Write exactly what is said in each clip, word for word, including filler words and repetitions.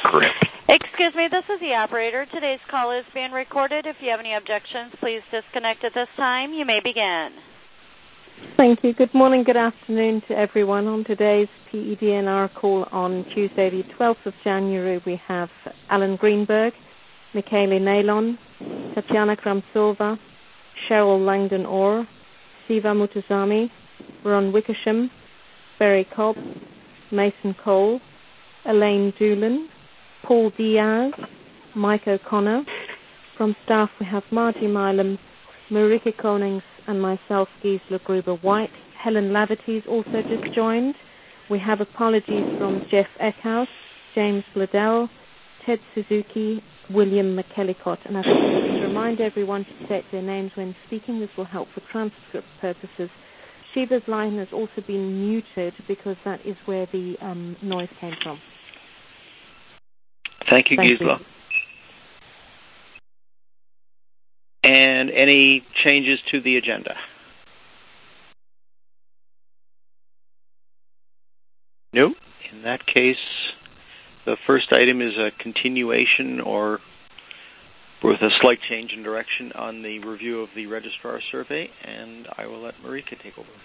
Correct. Excuse me, this is the operator. Today's call is being recorded. If you have any objections, please disconnect at this time. You may begin. Thank you. Good morning, good afternoon to everyone. On today's P E D N R call on Tuesday, the twelfth of January, we have Alan Greenberg, Michele Nalon, Tatiana Kramsova, Cheryl Langdon-Orr, Siva Mutazami, Ron Wickersham, Barry Cobb, Mason Cole, Elaine Doolan, Paul Diaz, Mike O'Connor. From staff, we have Marty Milam, Marika Konings, and myself, Gisela Gruber-White. Helen Laverty's also just joined. We have apologies from Jeff Eckhouse, James Bladell, Ted Suzuki, William McKellicott. And I think to remind everyone to state their names when speaking. This will help for transcript purposes. Shiva's line has also been muted because that is where the um, noise came from. Thank you, Thank Gisela. you. And any changes to the agenda? No. In that case, the first item is a continuation or with a slight change in direction on the review of the registrar survey, and I will let Marika take over.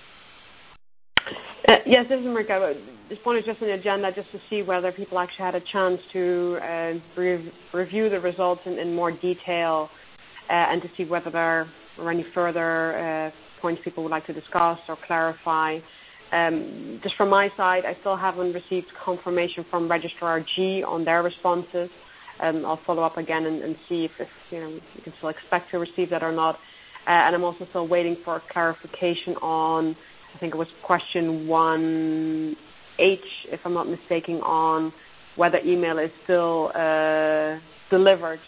Uh, yes, this is Marika. This point is just an agenda just to see whether people actually had a chance to uh, re- review the results in, in more detail uh, and to see whether there are any further uh, points people would like to discuss or clarify. Um, just from my side, I still haven't received confirmation from Registrar G on their responses. Um, I'll follow up again and, and see if, if you know you can still expect to receive that or not. Uh, and I'm also still waiting for clarification on, I think it was question one H, if I'm not mistaken, on whether email is still uh, delivered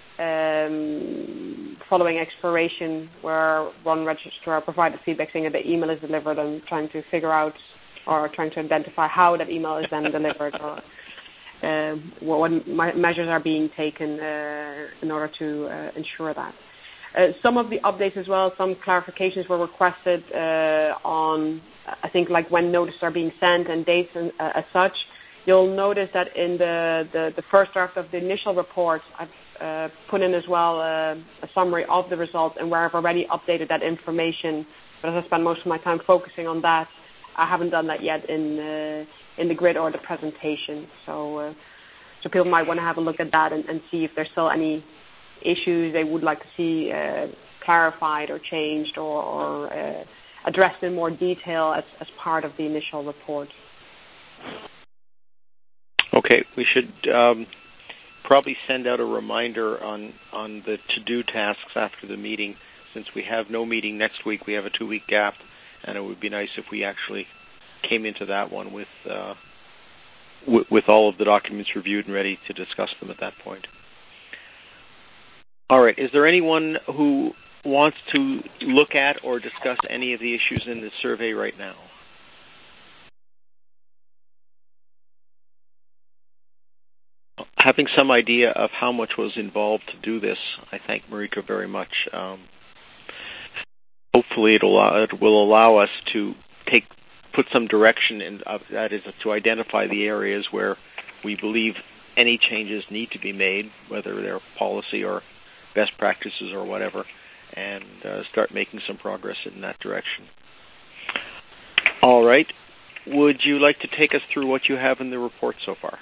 um, following expiration, where one registrar provided feedback saying that the email is delivered and trying to figure out or trying to identify how that email is then delivered or uh, what measures are being taken uh, in order to uh, ensure that. Uh, some of the updates as well, some clarifications were requested uh, on, I think, like when notices are being sent and dates and, uh, as such. You'll notice that in the, the, the first draft of the initial report, I've uh, put in as well uh, a summary of the results and where I've already updated that information. But as I spend most of my time focusing on that, I haven't done that yet in uh, in the grid or the presentation. So, uh, so people might want to have a look at that and, and see if there's still any issues they would like to see uh, clarified or changed or, or uh, addressed in more detail as, as part of the initial report. Okay, we should um, probably send out a reminder on, on the to-do tasks after the meeting. Since we have no meeting next week, we have a two-week gap, and it would be nice if we actually came into that one with, uh, w- with all of the documents reviewed and ready to discuss them at that point. All right. Is there anyone who wants to look at or discuss any of the issues in the survey right now? Having some idea of how much was involved to do this, I thank Marika very much. Um, hopefully, it'll allow, it will allow us to take put some direction in uh, that is to identify the areas where we believe any changes need to be made, whether they're policy or best practices or whatever, and uh, start making some progress in that direction. All right. Would you like to take us through what you have in the report so far?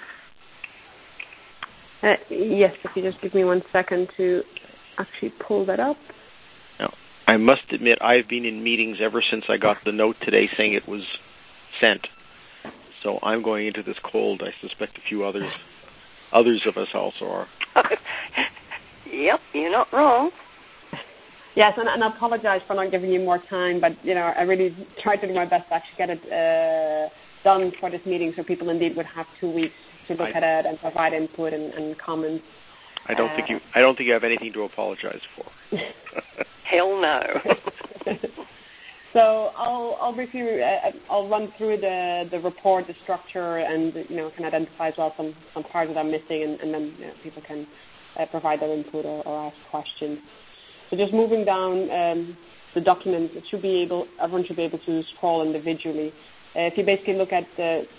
Uh, yes, if you just give me one second to actually pull that up. Now, I must admit, I've been in meetings ever since I got the note today saying it was sent. So I'm going into this cold. I suspect a few others, others of us also are. Yep, you're not wrong. Yes, and, and I apologize for not giving you more time, but you know I really tried to do my best to actually get it uh, done for this meeting, so people indeed would have two weeks to look I, at it and provide input and, and comments. I don't uh, think you. I don't think you have anything to apologize for. Hell no. So I'll I'll briefly uh, I'll run through the, the report, the structure, and you know can identify as well some, some parts that I'm missing, and, and then you know, people can uh, provide their input or, or ask questions. So just moving down um, the document, it should be able everyone should be able to scroll individually. Uh, if you basically look at the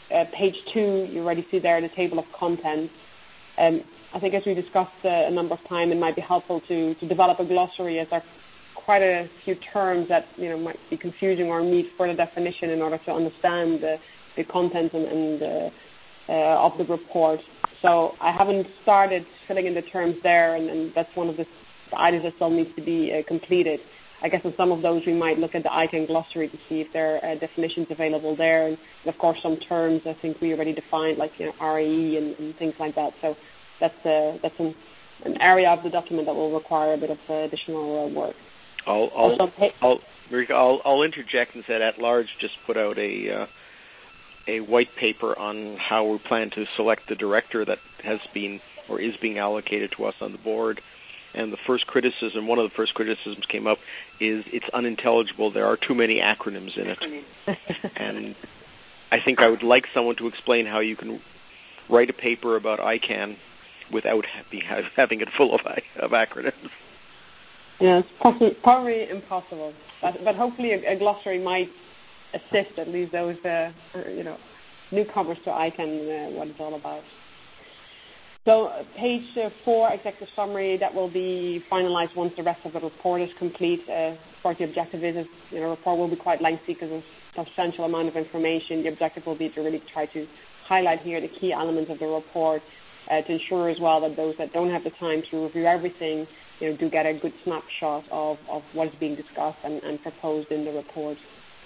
uh, page two, you already see there the table of contents. Um, I think as we discussed uh, a number of times, it might be helpful to, to develop a glossary, as there are quite a few terms that you know might be confusing or need further definition in order to understand the, the content and, and uh, uh, of the report. So I haven't started filling in the terms there, and, and that's one of the, the items that still needs to be uh, completed. I guess on some of those we might look at the I C A N glossary to see if there are uh, definitions available there. And of course some terms I think we already defined, like you know, R A E and, and things like that. So that's, uh, that's an, an area of the document that will require a bit of uh, additional uh, work. I'll, I'll, I'll, I'll, I'll interject and say At Large just put out a, uh, a white paper on how we plan to select the director that has been or is being allocated to us on the board. And the first criticism, one of the first criticisms came up, is it's unintelligible. There are too many acronyms in it. And I think I would like someone to explain how you can write a paper about I C A N without having it full of, of acronyms. Yeah, it's possibly, probably impossible. But, but hopefully a, a glossary might assist at least those uh, you know, newcomers to I C A N uh, what it's all about. So uh, page uh, four, executive summary, that will be finalized once the rest of the report is complete. Uh, of course, the objective is, is you know, the report will be quite lengthy because there's a substantial amount of information. The objective will be to really try to highlight here the key elements of the report uh, to ensure as well that those that don't have the time to review everything, you know, do get a good snapshot of, of what is being discussed and, and proposed in the report.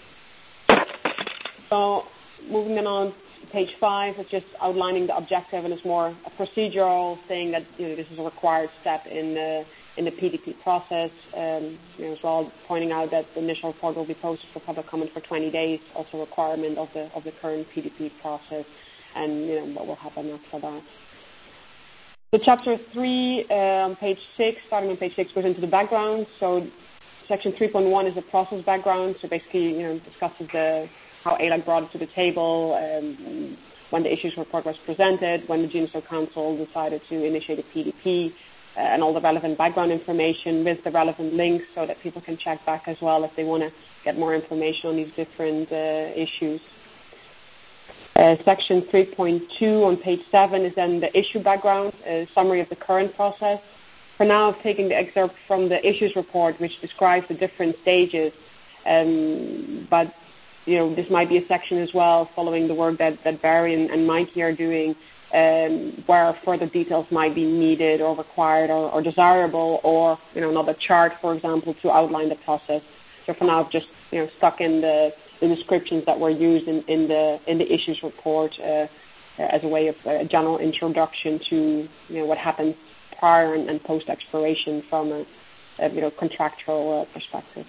So moving on. Page five is just outlining the objective, and it's more a procedural thing that you know this is a required step in the in the P D P process. Um, you know, as well, pointing out that the initial report will be posted for public comment for twenty days, also a requirement of the of the current P D P process, and you know what will happen after that. So chapter three, uh, on page six, starting on page six, goes into the background. So section three point one is the process background. So basically, you know, discusses the how A L A C brought it to the table, um, when the issues report was presented, when the Juniper Council decided to initiate a P D P, uh, and all the relevant background information with the relevant links so that people can check back as well if they want to get more information on these different uh, issues. Uh, section three point two on page seven is then the issue background, a summary of the current process. For now, I've taken the excerpt from the issues report, which describes the different stages, um, but you know, this might be a section as well following the work that, that Barry and, and Mikey are doing, um, where further details might be needed or required or, or desirable, or, you know, another chart, for example, to outline the process. So for now, I've just, you know, stuck in the, the descriptions that were used in, in the in the issues report uh, as a way of a general introduction to, you know, what happens prior and, and post-expiration from a, a, you know, contractual uh, perspective.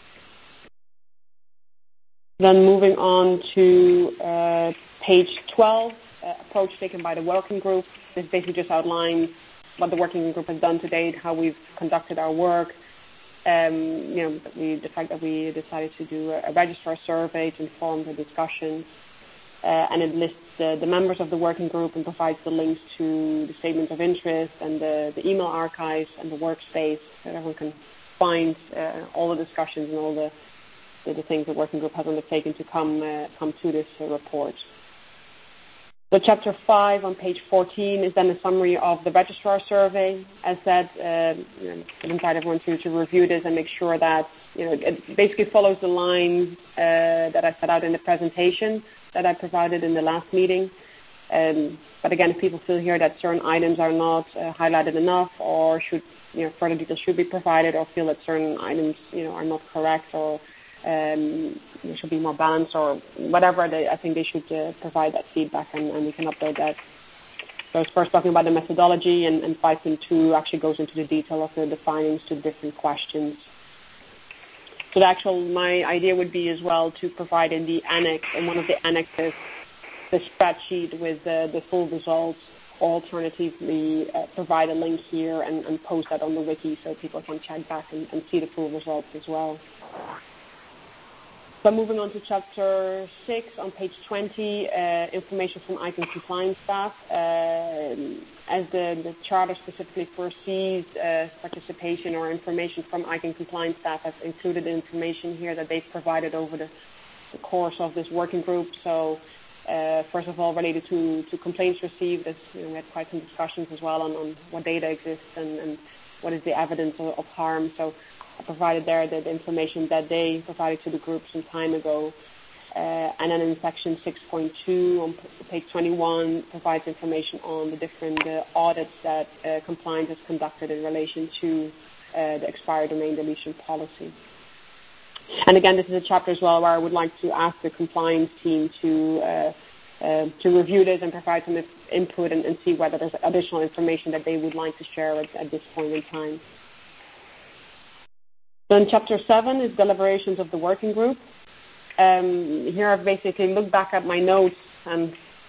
Then moving on to uh, page twelve, uh, approach taken by the working group. This basically just outlines what the working group has done to date, how we've conducted our work, um, you know, we, the fact that we decided to do a, a registrar survey to inform the discussions, uh, and it lists uh, the members of the working group and provides the links to the statements of interest and the, the email archives and the workspace so that everyone can find uh, all the discussions and all the The, the things the working group has undertaken to come uh, come to this uh, report. So chapter five on page fourteen is then a summary of the registrar survey. As said, uh, you know, I invite everyone to, to review this and make sure that you know it basically follows the lines uh, that I set out in the presentation that I provided in the last meeting. Um, but again, if people feel here that certain items are not uh, highlighted enough, or should you know further details should be provided, or feel that certain items you know are not correct, or Um, it should be more balanced or whatever, they, I think they should uh, provide that feedback and, and we can upload that. So I was first talking about the methodology, and, and five point two actually goes into the detail of the, the findings to different questions. So the actual, my idea would be as well to provide in the annex, in one of the annexes, the spreadsheet with uh, the full results, or alternatively uh, provide a link here and, and post that on the wiki so people can check back and, and see the full results as well. So moving on to chapter six on page twenty, uh, information from I C A N compliance staff. Uh, as the, the charter specifically foresees uh, participation or information from I C A N compliance staff, has included the information here that they've provided over the, the course of this working group. So Uh, first of all, related to, to complaints received, as you know, we had quite some discussions as well on, on what data exists and, and what is the evidence of, of harm. So I provided there the, the information that they provided to the group some time ago. Uh, and then in section six point two on page twenty-one provides information on the different uh, audits that uh, compliance has conducted in relation to uh, the expired domain deletion policy. And again, this is a chapter as well where I would like to ask the compliance team to uh, uh, to review this and provide some input and, and see whether there's additional information that they would like to share at, at this point in time. Then chapter seven is deliberations of the working group. Um, here I've basically looked back at my notes and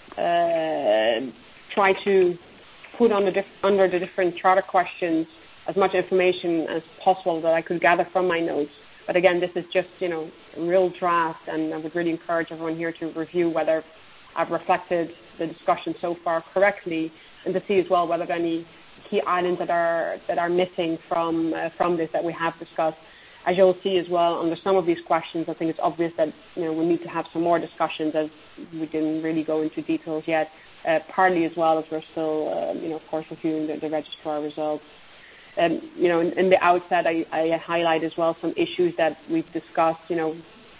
uh, tried to put on the diff- under the different charter questions as much information as possible that I could gather from my notes. But again, this is just, you know, a real draft, and I would really encourage everyone here to review whether I've reflected the discussion so far correctly, and to see as well whether there are any key items that are that are missing from uh, from this that we have discussed. As you'll see as well, under some of these questions, I think it's obvious that, you know, we need to have some more discussions, as we didn't really go into details yet, uh, partly as well as we're still, uh, you know, of course, reviewing the, the registrar results. Um, you know, in, in the outset, I, I highlight as well some issues that we've discussed, you know,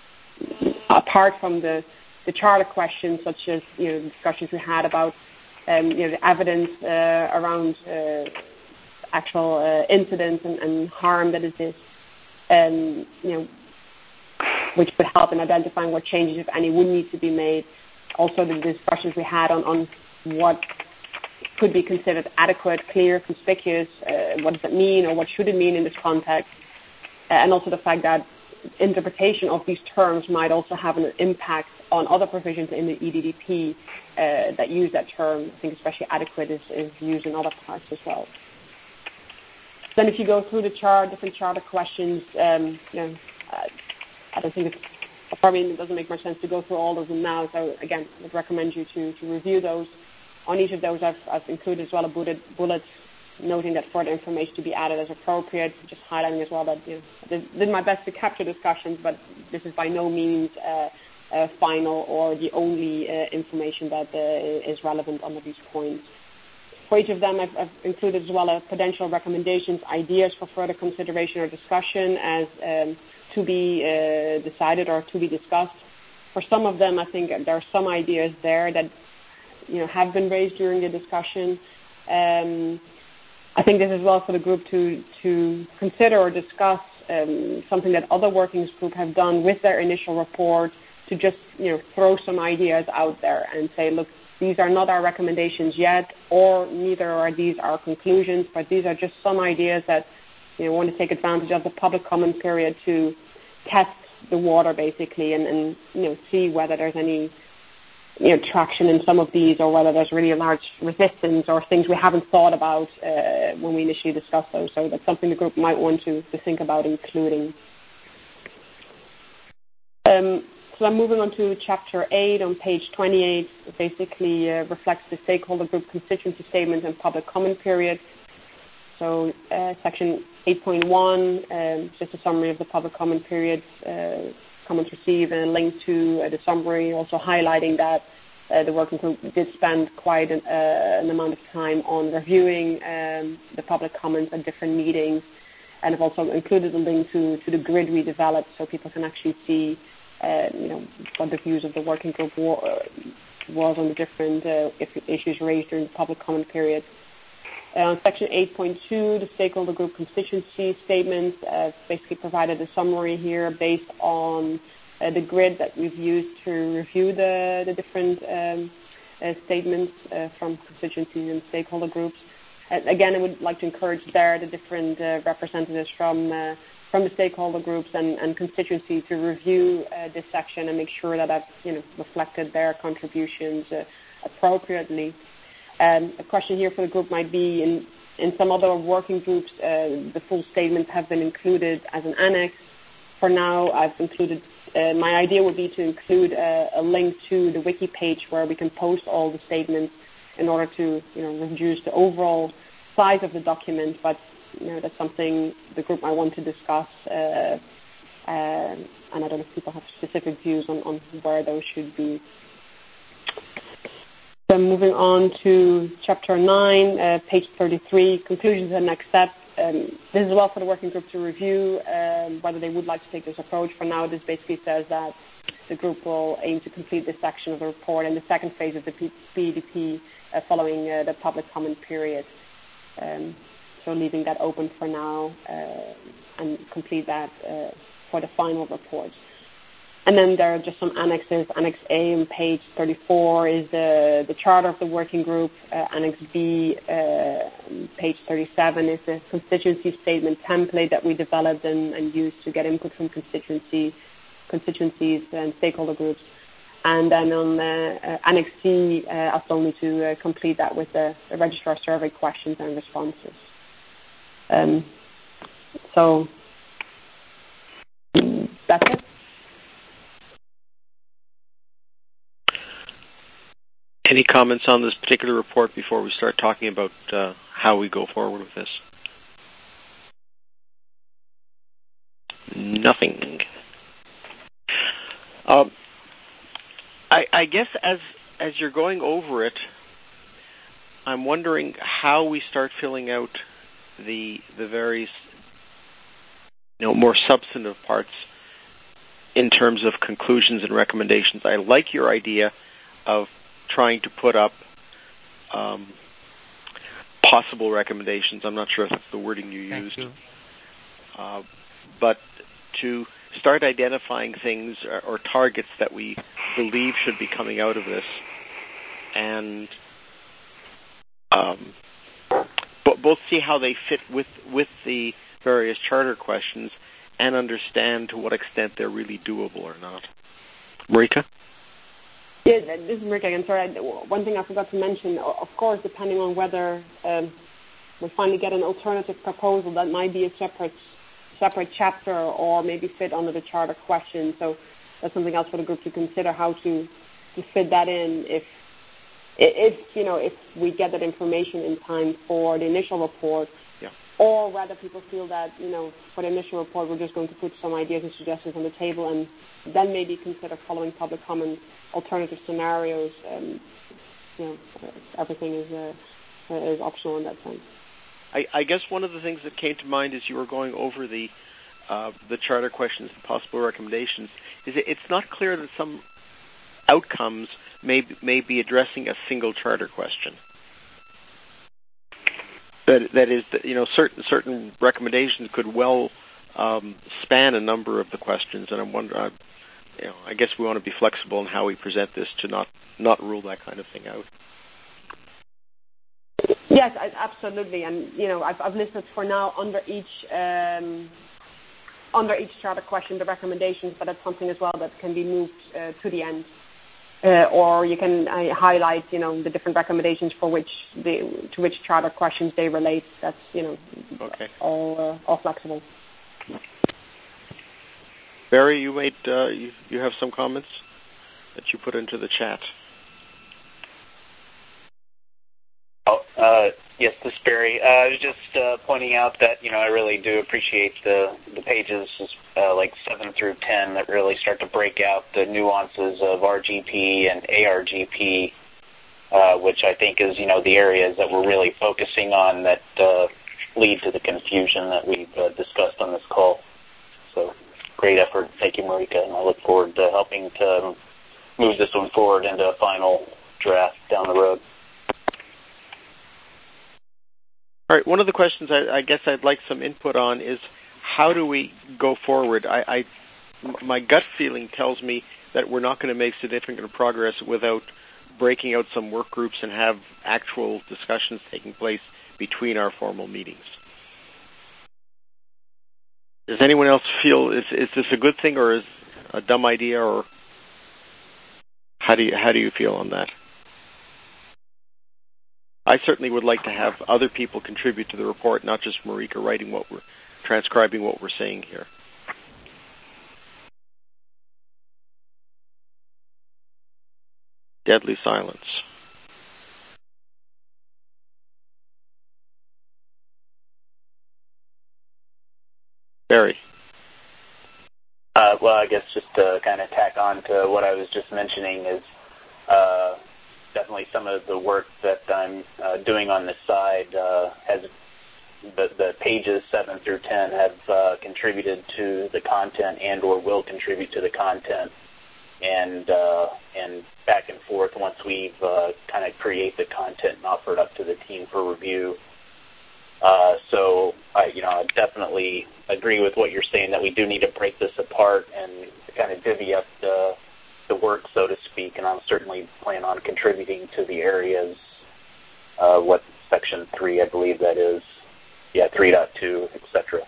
apart from the, the charter questions, such as, you know, the discussions we had about, um, you know, the evidence uh, around uh, actual uh, incidents and, and harm that is this. Um, you know, which would help in identifying what changes, if any, would need to be made. Also, the discussions we had on, on what could be considered adequate, clear, conspicuous, uh, what does it mean or what should it mean in this context, uh, and also the fact that interpretation of these terms might also have an impact on other provisions in the E D D P uh, that use that term. I think especially adequate is, is used in other parts as well. Then if you go through the chart, different charter questions, um, you know, uh, I don't think it's, probably it doesn't make much sense to go through all of them now. So again, I would recommend you to, to review those. On each of those, I've, I've included as well a bullet, bullet noting that further information to be added as appropriate, just highlighting as well that, you know, I did my best to capture discussions, but this is by no means uh, uh, final or the only uh, information that uh, is relevant under these points. For each of them, I've, I've included as well a potential recommendations, ideas for further consideration or discussion as um, to be uh, decided or to be discussed. For some of them, I think there are some ideas there that, you know, have been raised during the discussion. Um, I think this is well for the group to to consider or discuss um, something that other working groups have done with their initial report, to just, you know, throw some ideas out there and say, look, these are not our recommendations yet, or neither are these our conclusions, but these are just some ideas that, you know, want to take advantage of the public comment period to test the water, basically, and, and you know, see whether there's any, you know, traction in some of these, or whether there's really a large resistance or things we haven't thought about uh, when we initially discussed those. So that's something the group might want to, to think about including. Um, So I'm moving on to chapter eight on page twenty-eight. It basically uh, reflects the stakeholder group constituency statement and public comment period. So uh, section eight point one, um, just a summary of the public comment period, uh, comments received, and a link to uh, the summary, also highlighting that uh, the working group did spend quite an, uh, an amount of time on reviewing um, the public comments at different meetings, and I've also included a link to, to the grid we developed so people can actually see Uh, you know, what the views of the working group war, uh, was on the different uh, issues raised during the public comment period. Uh, on section eight point two, the stakeholder group constituency statements, uh, basically provided a summary here based on uh, the grid that we've used to review the, the different um, uh, statements uh, from constituencies and stakeholder groups. Uh, again, I would like to encourage there the different uh, representatives from uh, from the stakeholder groups and, and constituency to review uh, this section and make sure that I've, you know, reflected their contributions uh, appropriately. Um, a question here for the group might be, in, in some other working groups, uh, the full statements have been included as an annex. For now, I've included, uh, my idea would be to include a, a link to the wiki page where we can post all the statements in order to, you know, reduce the overall size of the document, but you know, that's something the group might want to discuss, uh, uh, and I don't know if people have specific views on, on where those should be. Then moving on to chapter nine, uh, page thirty-three, conclusions and next steps. Um, this is well for the working group to review um, whether they would like to take this approach. For now, this basically says that the group will aim to complete this section of the report in the second phase of the P E D P uh, following uh, the public comment period. Um, so leaving that open for now uh, and complete that uh, for the final report. And then there are just some annexes. Annex A on page thirty-four is the, the charter of the working group. Uh, Annex B, uh, page thirty-seven, is the constituency statement template that we developed and, and used to get input from constituency, constituencies and stakeholder groups. And then on uh, uh, Annex C, uh, I still need to uh, complete that with the, the registrar survey questions and responses. Um, so that's it. Any comments on this particular report before we start talking about uh, how we go forward with this? Nothing. Um, I, I guess as as you're going over it, I'm wondering how we start filling out the the various, you know, more substantive parts in terms of conclusions and recommendations. I like your idea of trying to put up um, possible recommendations. I'm not sure if that's the wording you Thank used. you. Uh, but to start identifying things or, or targets that we believe should be coming out of this, and um, b- both see how they fit with, with the various charter questions and understand to what extent they're really doable or not. Marika? Yeah, this is Marika again. Sorry, one thing I forgot to mention, of course, depending on whether um, we finally get an alternative proposal, that might be a separate separate chapter or maybe fit under the charter question. So that's something else for the group to consider, how to, to fit that in if, if, you know, if we get that information in time for the initial report. Yeah. Or whether people feel that, you know, for the initial report, we're just going to put some ideas and suggestions on the table and then maybe consider following public comment alternative scenarios. Um, you know, everything is uh, is optional in that sense. I, I guess one of the things that came to mind as you were going over the uh, the charter questions, the possible recommendations, is it, it's not clear that some outcomes may may be addressing a single charter question. That that is, that, you know, certain certain recommendations could well um, span a number of the questions, and I'm wondering, uh, you know, I guess we want to be flexible in how we present this to not not rule that kind of thing out. Yes, I, absolutely, and you know, I've, I've listed for now under each um, under each charter question the recommendations, but that's something as well that can be moved uh, to the end. Uh, or you can uh, highlight, you know, the different recommendations for which the to which charter questions they relate. That's, you know, okay. all uh, all flexible. Barry, you made uh, you, you have some comments that you put into the chat. Oh, uh, yes, this is Barry. Uh, I was just uh, pointing out that, you know, I really do appreciate the the pages uh, like seven through ten that really start to break out the nuances of R G P and A R G P, uh, which I think is, you know, the areas that we're really focusing on that uh, lead to the confusion that we've uh, discussed on this call. So, great effort. Thank you, Marika, and I look forward to helping to move this one forward into a final draft down the road. All right, one of the questions I, I guess I'd like some input on is how do we go forward? I, I, my gut feeling tells me that we're not going to make significant progress without breaking out some work groups and have actual discussions taking place between our formal meetings. Does anyone else feel, is, is this a good thing or is a dumb idea, or how do you, how do you feel on that? I certainly would like to have other people contribute to the report, not just Marika writing what we're, transcribing what we're saying here. Deadly silence. Barry. Uh, well, I guess just to kind of tack on to what I was just mentioning is, uh, definitely some of the work that I'm uh, doing on this side uh, has the, the pages seven through ten have uh, contributed to the content and or will contribute to the content, and uh, and back and forth once we've uh, kind of create the content and offer it up to the team for review. Uh, so I, you know, I definitely agree with what you're saying that we do need to break this apart and kind of divvy up the the work, so to speak, and I'll certainly plan on contributing to the areas, uh, what section three, I believe that is, yeah, three point two, et cetera.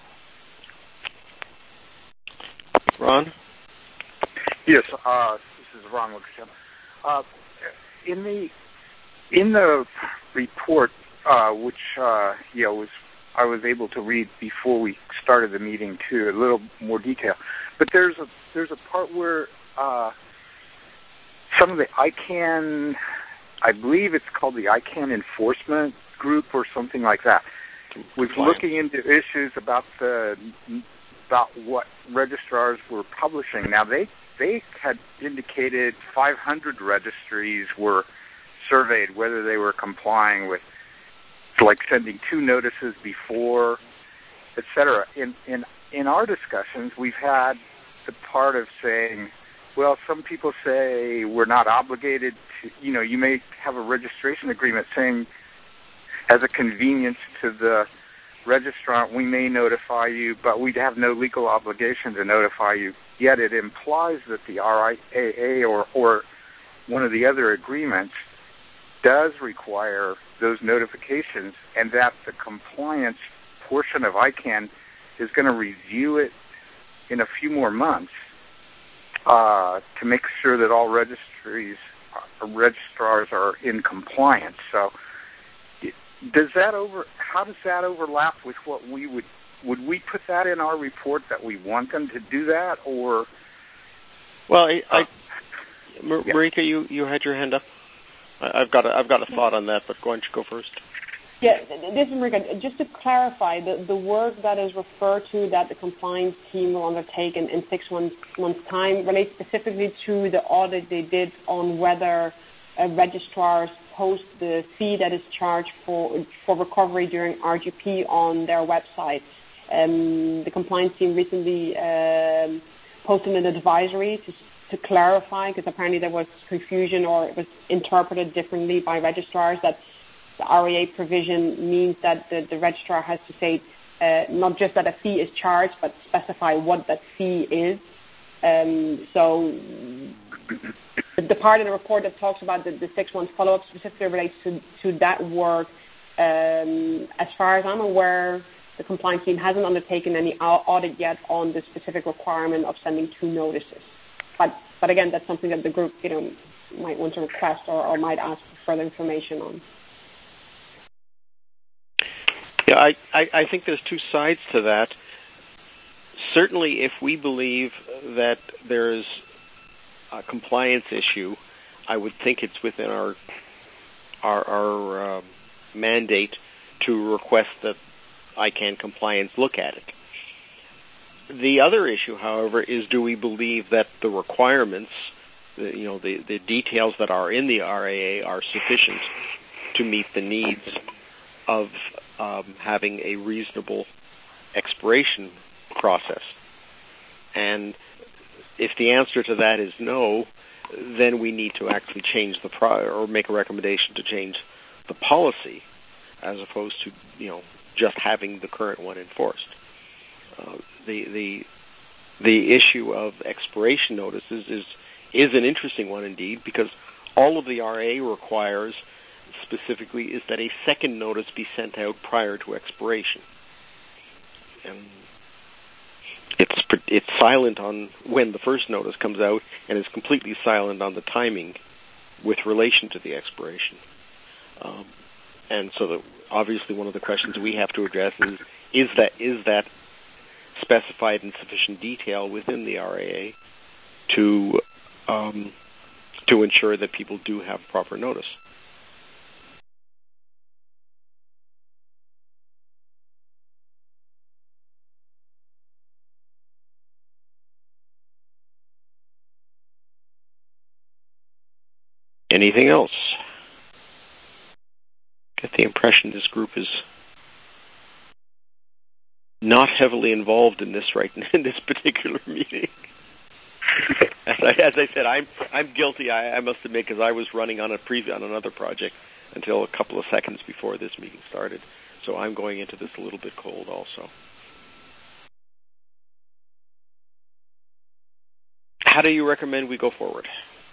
Ron? Yes, uh, this is Ron Wickersham. Uh, in the in the report, uh, which uh, you know was I was able to read before we started the meeting too, a little more detail, but there's a there's a part where uh, some of the I CANN, I believe it's called the I CANN enforcement group or something like that, was looking into issues about the about what registrars were publishing. Now they they had indicated five hundred registries were surveyed whether they were complying with, like, sending two notices before, et cetera. In in in our discussions, we've had the part of saying, well, some people say we're not obligated to, you know, you may have a registration agreement saying as a convenience to the registrant, we may notify you, but we'd have no legal obligation to notify you. Yet it implies that the R I A A or, or one of the other agreements does require those notifications, and that the compliance portion of I CANN is going to review it in a few more months uh, to make sure that all registries, uh, registrars are in compliance. So, does that over? How does that overlap with what we would? Would we put that in our report that we want them to do that, or? Well, I, I, uh, Mar- yeah. Marika, you, you had your hand up. I, I've got a, I've got a thought on that, but why don't you go first? Yeah, this is Marika. Just to clarify, the, the work that is referred to that the compliance team will undertake in, in six months, months' time relates specifically to the audit they did on whether uh, registrars post the fee that is charged for for recovery during R G P on their website. Um, the compliance team recently um, posted an advisory to to clarify, because apparently there was confusion or it was interpreted differently by registrars, that the R A A provision means that the, the registrar has to say uh, not just that a fee is charged, but specify what that fee is. Um, so the, the part of the report that talks about the, the six-month follow-up specifically relates to, to that work. Um, as far as I'm aware, the compliance team hasn't undertaken any audit yet on the specific requirement of sending two notices. But but again, that's something that the group, you know, might want to request or, or might ask for further information on. Yeah, I, I, I think there's two sides to that. Certainly, if we believe that there's a compliance issue, I would think it's within our our, our uh, mandate to request that I CANN compliance look at it. The other issue, however, is do we believe that the requirements, the, you know, the, the details that are in the R A A are sufficient to meet the needs of um, having a reasonable expiration process? And if the answer to that is no, then we need to actually change the pro- or make a recommendation to change the policy, as opposed to, you know, just having the current one enforced. Uh, the the the issue of expiration notices is is an interesting one indeed, because all of the R A requires specifically is that a second notice be sent out prior to expiration, and it's it's silent on when the first notice comes out, and is completely silent on the timing with relation to the expiration. Um, and so, the, obviously, one of the questions we have to address is is that is that specified in sufficient detail within the R A A to um, to ensure that people do have proper notice. Anything else? get the impression this group is not heavily involved in this right in this particular meeting. As I, as I said, I'm I'm guilty. I, I must admit, because I was running on a preview on another project until a couple of seconds before this meeting started. So I'm going into this a little bit cold, also. How do you recommend we go forward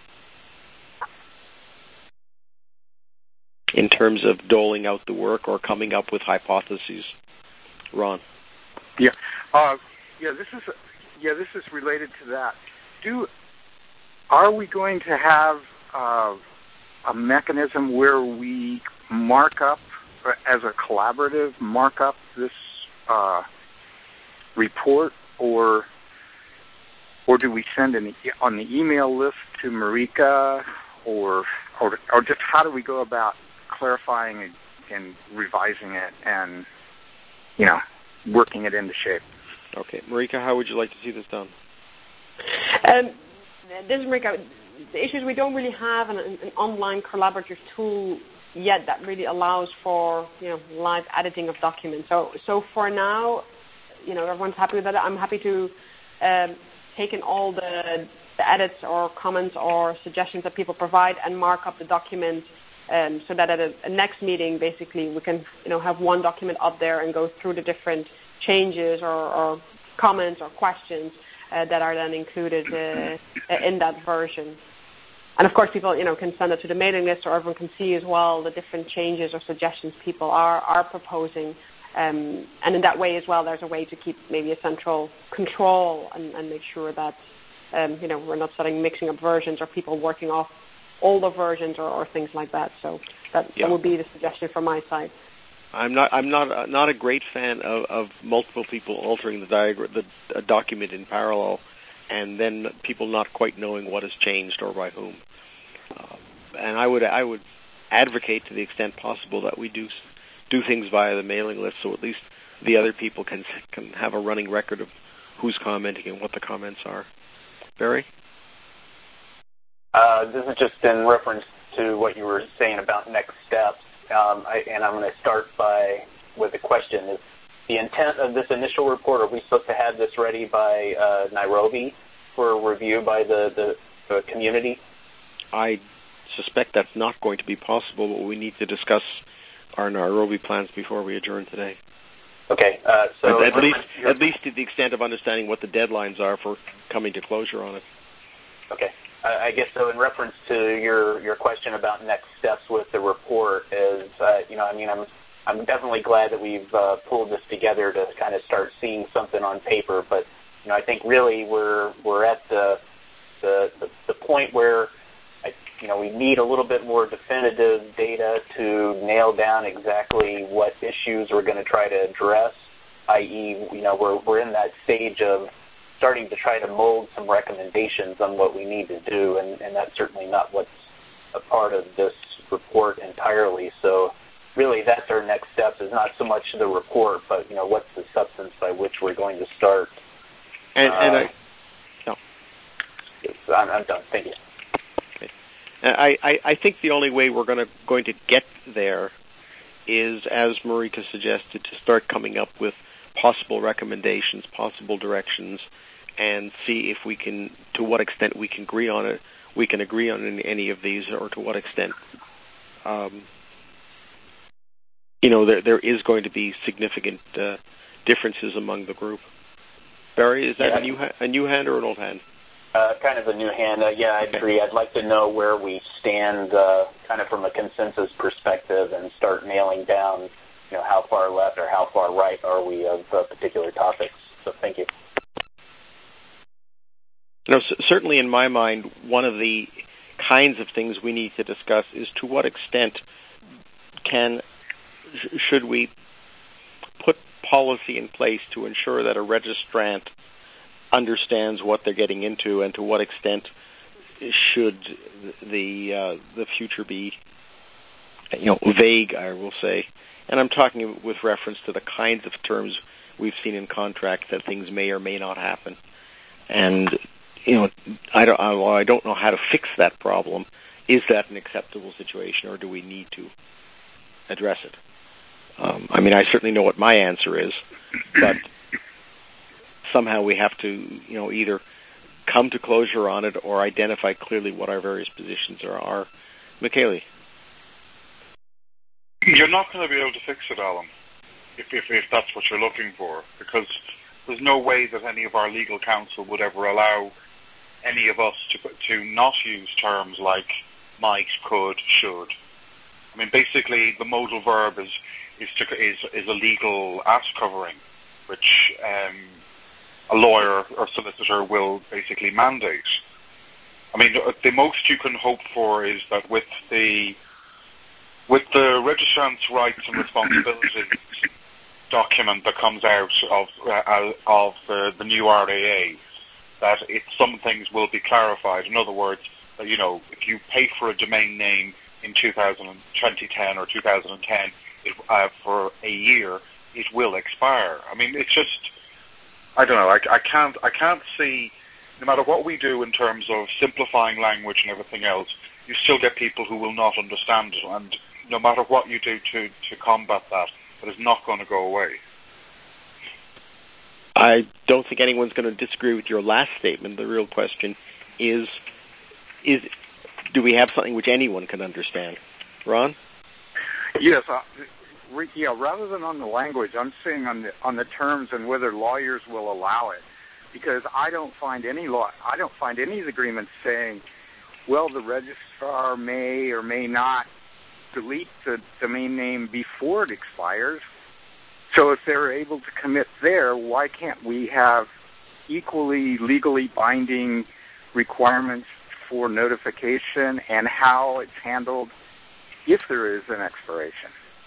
in terms of doling out the work or coming up with hypotheses, Ron? Yeah, uh, yeah. This is yeah. This is related to that. Do are we going to have uh, a mechanism where we mark up as a collaborative, mark up this uh, report, or or do we send an on the email list to Marika, or or or just how do we go about clarifying and, and revising it and you know working it into shape? Okay, Marika, how would you like to see this done? Um, this is Marika. The issue is we don't really have an, an online collaborative tool yet that really allows for you know live editing of documents. So so for now, you know everyone's happy with that. I'm happy to um, take in all the, the edits or comments or suggestions that people provide and mark up the document um, so that at a, a next meeting, basically, we can you know have one document up there and go through the different changes or, or comments or questions uh, that are then included uh, in that version. And of course, people you know can send it to the mailing list, or everyone can see as well the different changes or suggestions people are are proposing. Um, and in that way as well, there's a way to keep maybe a central control and, and make sure that um, you know we're not starting mixing up versions or people working off older versions or, or things like that. So that, yeah. that would be the suggestion from my side. I'm not. I'm not. Uh, not a great fan of, of multiple people altering the diagram, the uh, document in parallel, and then people not quite knowing what has changed or by whom. Uh, and I would. I would advocate to the extent possible that we do do things via the mailing list, so at least the other people can can have a running record of who's commenting and what the comments are. Barry? Uh, this is just in reference to what you were saying about next steps. Um, I, and I'm going to start by with a question. Is the intent of this initial report, are we supposed to have this ready by uh, Nairobi for review by the, the, the community? I suspect that's not going to be possible, but we need to discuss our Nairobi plans before we adjourn today. Okay. Uh, so at, at least, at least to the extent of understanding what the deadlines are for coming to closure on it. Okay. I guess so. In reference to your, your question about next steps with the report, is uh, you know, I mean, I'm I'm definitely glad that we've uh, pulled this together to kind of start seeing something on paper. But you know, I think really we're we're at the the the, the point where I, you know we need a little bit more definitive data to nail down exactly what issues we're going to try to address. that is, you know, we're we're in that stage of starting to try to mold some recommendations on what we need to do, and, and that's certainly not what's a part of this report entirely. So really that's our next step, is not so much the report, but, you know, what's the substance by which we're going to start. And, and uh, I, no. Yes, I'm, I'm done. Thank you. Okay. I, I, I think the only way we're going to going to get there is, as Marika suggested, to start coming up with possible recommendations, possible directions, and see if we can, to what extent we can agree on it. We can agree on any of these, or to what extent, um, you know, there there is going to be significant uh, differences among the group. Barry, is that yeah. a new ha- a new hand or an old hand? Uh, kind of a new hand. Uh, yeah, I okay. agree. I'd like to know where we stand, uh, kind of from a consensus perspective, and start nailing down, you know, how far left or how far right are we of uh, particular topics. So thank you. You know, c- certainly in my mind, one of the kinds of things we need to discuss is to what extent can, sh- should we put policy in place to ensure that a registrant understands what they're getting into, and to what extent should the uh, the future be, you know, vague, I will say. And I'm talking with reference to the kinds of terms we've seen in contracts that things may or may not happen. And, you know, I don't, while I don't know how to fix that problem, is that an acceptable situation, or do we need to address it. Um, I mean, I certainly know what my answer is, but somehow we have to, you know, either come to closure on it or identify clearly what our various positions are. are. Michele? You're not going to be able to fix it, Alan, if, if, if that's what you're looking for, because there's no way that any of our legal counsel would ever allow any of us to to not use terms like might, could, should. I mean, basically, the modal verb is is to, is, is a legal ass covering, which um, a lawyer or solicitor will basically mandate. I mean, the most you can hope for is that with the with the registrant's rights and responsibilities document that comes out of uh, of uh, the new R A A, that it, some things will be clarified. In other words, that, you know, if you pay for a domain name in twenty ten or two thousand ten it, uh, for a year, it will expire. I mean, it's just, I don't know. I, I can't I can't see, no matter what we do in terms of simplifying language and everything else, you still get people who will not understand it. And no matter what you do to, to combat that, it is not going to go away. I don't think anyone's going to disagree with your last statement. The real question is, is do we have something which anyone can understand? Ron? Yes. Uh, re- yeah. Rather than on the language, I'm saying on the on the terms and whether lawyers will allow it, because I don't find any law. I don't find any of the agreements saying, well, the registrar may or may not delete the domain name before it expires. So if they're able to commit there, why can't we have equally legally binding requirements for notification and how it's handled if there is an expiration?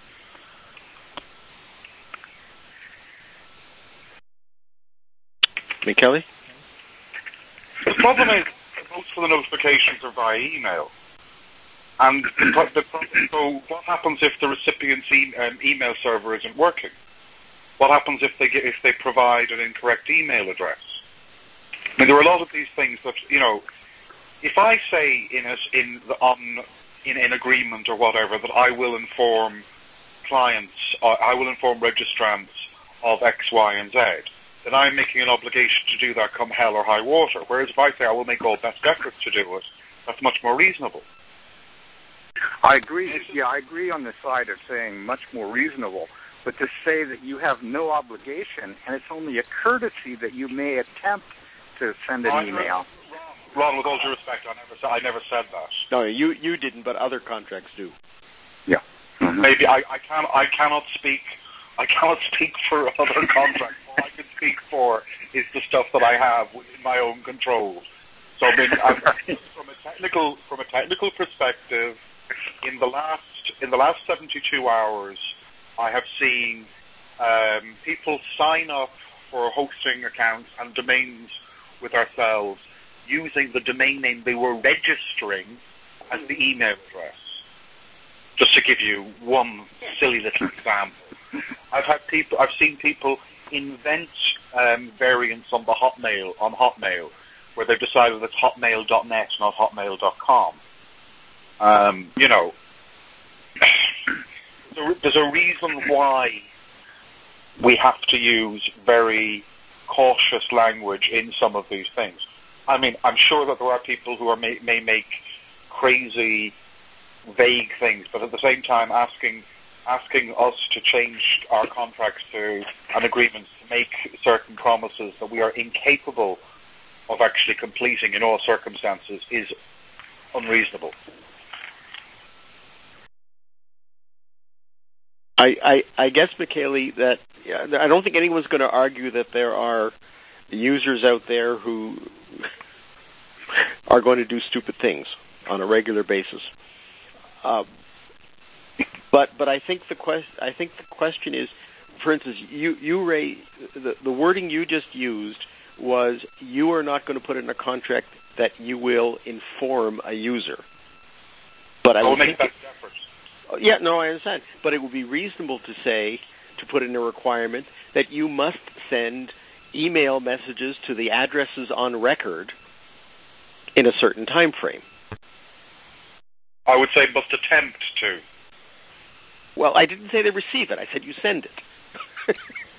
Michele? The problem is most of the notifications are via email. And the, the problem, so what happens if the recipient's e- um, email server isn't working? What happens if they get, if they provide an incorrect email address? I mean, there are a lot of these things that, you know, if I say in a, in the, on in an agreement or whatever that I will inform clients, uh, I will inform registrants of X, Y, and Z, then I'm making an obligation to do that come hell or high water. Whereas if I say I will make all best efforts to do it, that's much more reasonable. I agree. Yeah, I agree on the side of saying much more reasonable. But to say that you have no obligation and it's only a courtesy that you may attempt to send an Ron, email. Ron, with all due respect, I never, I never said that. No, you you didn't, but other contracts do. Yeah. Mm-hmm. Maybe I, I can I cannot speak I cannot speak for other contracts. All I can speak for is the stuff that I have within my own control. So I mean, I'm, from a technical from a technical perspective, in the last in the last seventy-two hours, I have seen um, people sign up for hosting accounts and domains with ourselves using the domain name they were registering as the email address. Just to give you one silly little example, I've had people, I've seen people invent um, variants on the Hotmail on Hotmail, where they've decided it's hotmail dot net, not hotmail dot com. Um, you know. There's a reason why we have to use very cautious language in some of these things. I mean, I'm sure that there are people who are may, may make crazy, vague things, but at the same time asking asking us to change our contracts to an agreement to make certain promises that we are incapable of actually completing in all circumstances is unreasonable. I, I, I guess, Michele, that yeah, I don't think anyone's going to argue that there are users out there who are going to do stupid things on a regular basis. Uh, but but I think the quest I think the question is, for instance, you you Ray, the the wording you just used was you are not going to put in a contract that you will inform a user. But I will would make think that it, effort. Yeah, no, I understand. But it would be reasonable to say, to put in a requirement, that you must send email messages to the addresses on record in a certain time frame. I would say must attempt to. Well, I didn't say they receive it. I said you send it.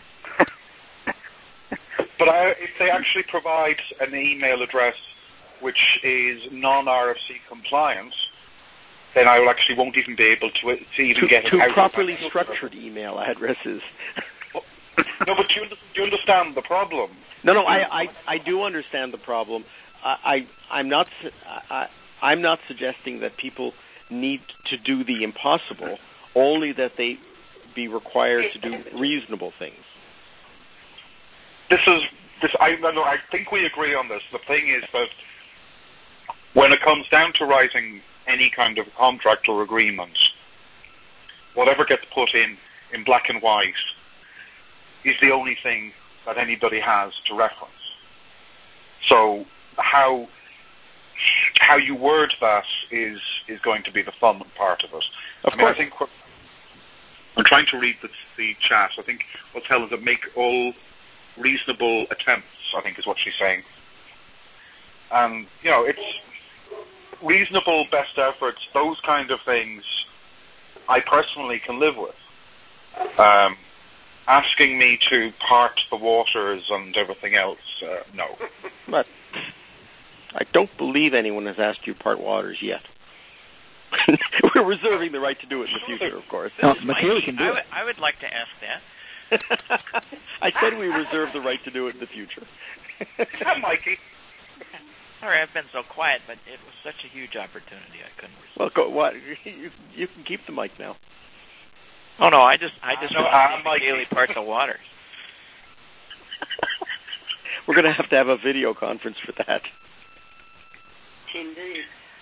But I, if they actually provide an email address which is non-R F C compliant, then I will actually won't even be able to, to even to, get it to out. properly structured email addresses. No, but do you, do you understand the problem? No, no, I, I, I do understand the problem. I, I I'm not I, I'm not suggesting that people need to do the impossible, only that they be required to do reasonable things. This is this. I no, I think we agree on this. The thing is that when it comes down to writing any kind of contract or agreement, whatever gets put in in black and white is the only thing that anybody has to reference. So how how you word that is is going to be the fun part of it. Of I mean, course. I think what, I'm trying to read the, the chat. I think what's hell is that make all reasonable attempts, I think is what she's saying. And, you know, it's reasonable best efforts, those kind of things I personally can live with. Um, asking me to part the waters and everything else, uh, no. But I don't believe anyone has asked you to part waters yet. We're reserving the right to do it in the future, of course. No, Michaela can do I it. would, I would like to ask that. I said we reserve the right to do it in the future. Yeah, Mikey. Sorry, I've been so quiet, but it was such a huge opportunity I couldn't resist. Well, go, what? You, you can keep the mic now. Oh no, I just I just No, want I'm to see like- Haley part the waters. We're going to have to have a video conference for that. Indeed.